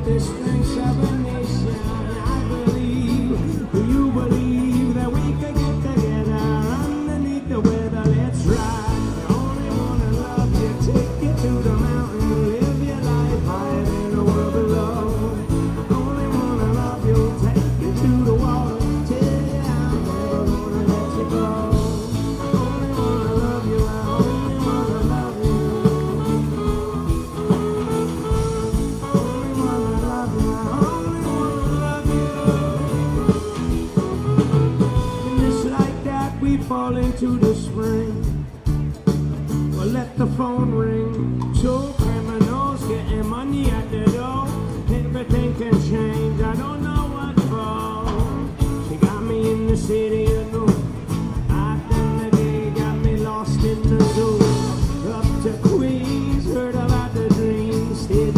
the strength of a nation. I believe, do you believe that we could get together underneath the weather? Let's ride. I only wanna love you, take you to the mountain, live your life higher than the world below. I only wanna love you, take you to the water, tell you I'm never gonna let you go. I only wanna love you, I only wanna love you. We fall into the spring. Well, let the phone ring. Two criminals getting money at the door. Everything can change. I don't know what for. She got me in the city, you know. Out in the day, got me lost in the zoo. Up to Queens, heard about the dream. Stayed